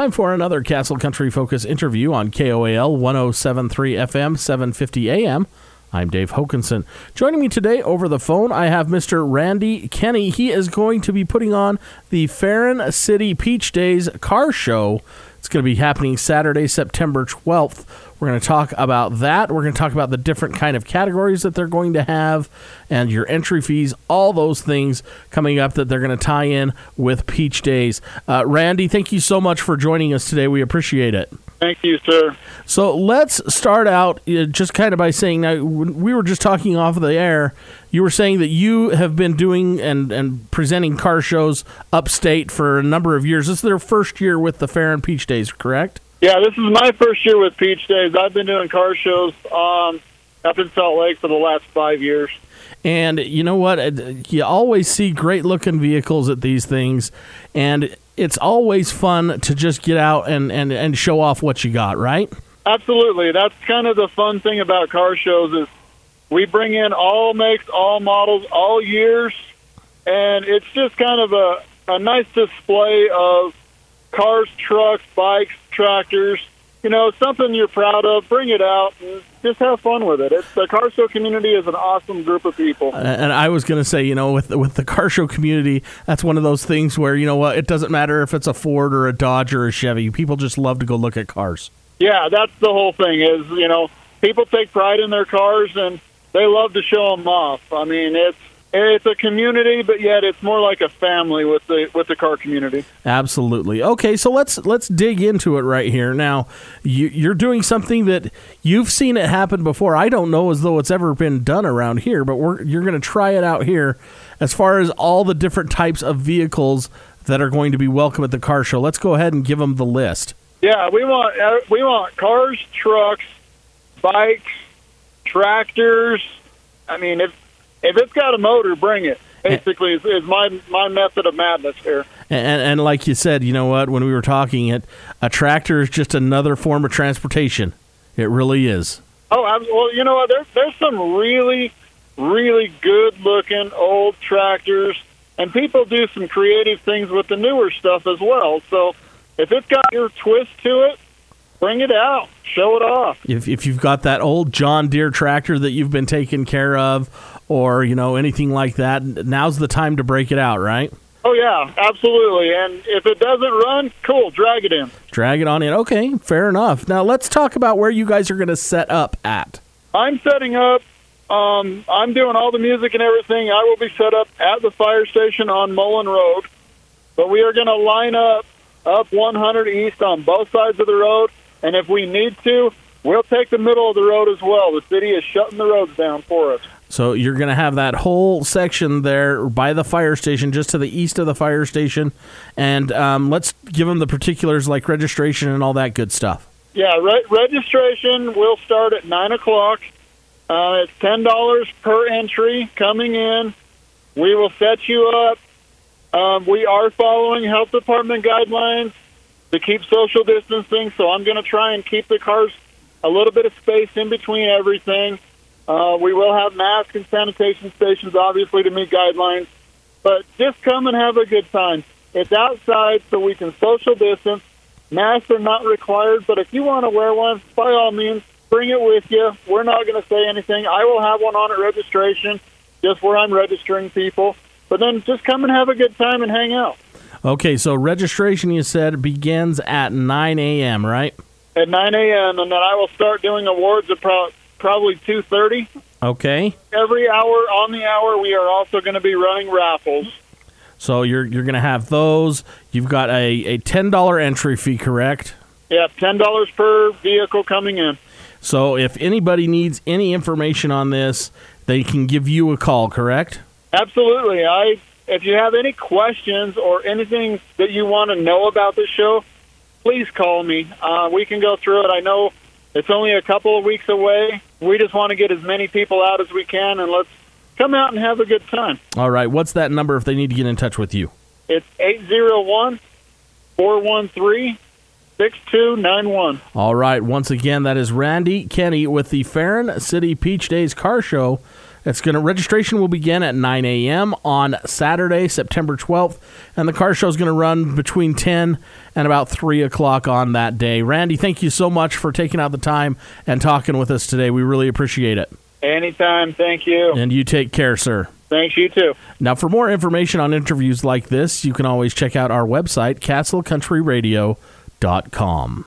time for another Castle Country Focus interview on KOAL 107.3 FM, 750 AM. I'm Dave Hokanson. Joining me today over the phone, I have Mr. Randy Kenny. He is going to be putting on the Farron City Peach Days car show. It's going to be happening Saturday, September 12th. We're going to talk about that. We're going to talk about the different kind of categories that they're going to have and your entry fees, all those things coming up that they're going to tie in with Peach Days. Randy, thank you so much for joining us today. We appreciate it. Thank you, sir. So let's start out just kind of by saying, now, we were just talking off of the air, you were saying that you have been doing and presenting car shows upstate for a number of years. This is their first year with the Farron Peach Days, correct? Yeah, this is my first year with Peach Days. I've been doing car shows up in Salt Lake for the last 5 years. And you know what? You always see great-looking vehicles at these things, and it's always fun to just get out and show off what you got, right? Absolutely. That's kind of the fun thing about car shows is we bring in all makes, all models, all years, and it's just kind of a nice display of cars, trucks, bikes, tractors, something you're proud of. Bring it out and just have fun with it. The car show community is an awesome group of people. And I was going to say, with the car show community, that's one of those things where, it doesn't matter if it's a Ford or a Dodge or a Chevy. People just love to go look at cars. Yeah, that's the whole thing is, people take pride in their cars and they love to show them off. I mean, it's a community, but yet it's more like a family with the car community. Absolutely. Okay, so let's dig into it right here. Now, you're doing something that you've seen it happen before. I don't know as though it's ever been done around here, but you're going to try it out here as far as all the different types of vehicles that are going to be welcome at the car show. Let's go ahead and give them the list. Yeah, we want cars, trucks, bikes, tractors. I mean, if it's got a motor, bring it. Basically, is my method of madness here. And like you said, you know what? When we were talking, a tractor is just another form of transportation. It really is. Oh, well, you know what? There's some really, really good-looking old tractors, and people do some creative things with the newer stuff as well. So if it's got your twist to it, bring it out. Show it off. If you've got that old John Deere tractor that you've been taking care of, or anything like that, now's the time to break it out, right? Oh yeah, absolutely. And if it doesn't run, cool, drag it in. Drag it on in. Okay, fair enough. Now let's talk about where you guys are going to set up at. I'm setting up. I'm doing all the music and everything. I will be set up at the fire station on Mullen Road, but we are going to line up 100 East on both sides of the road. And if we need to, we'll take the middle of the road as well. The city is shutting the roads down for us. So you're going to have that whole section there by the fire station, just to the east of the fire station. And let's give them the particulars like registration and all that good stuff. Yeah, registration will start at 9 o'clock. It's $10 per entry coming in. We will set you up. We are following health department guidelines to keep social distancing, so I'm going to try and keep the cars a little bit of space in between everything. We will have mask and sanitation stations, obviously, to meet guidelines. But just come and have a good time. It's outside, so we can social distance. Masks are not required, but if you want to wear one, by all means, bring it with you. We're not going to say anything. I will have one on at registration, just where I'm registering people. But then just come and have a good time and hang out. Okay, so registration, you said, begins at 9 a.m., right? At 9 a.m., and then I will start doing awards at probably 2:30. Okay. Every hour on the hour, we are also going to be running raffles. So you're going to have those. You've got a $10 entry fee, correct? Yeah, $10 per vehicle coming in. So if anybody needs any information on this, they can give you a call, correct? Absolutely. If you have any questions or anything that you want to know about the show, please call me. We can go through it. I know it's only a couple of weeks away. We just want to get as many people out as we can, and let's come out and have a good time. All right. What's that number if they need to get in touch with you? It's 801-413-6291. All right. Once again, that is Randy Kenny with the Farron City Peach Days Car Show. Registration will begin at 9 a.m. on Saturday, September 12th, and the car show is going to run between 10 and about 3 o'clock on that day. Randy, thank you so much for taking out the time and talking with us today. We really appreciate it. Anytime. Thank you. And you take care, sir. Thanks, you too. Now, for more information on interviews like this, you can always check out our website, castlecountryradio.com.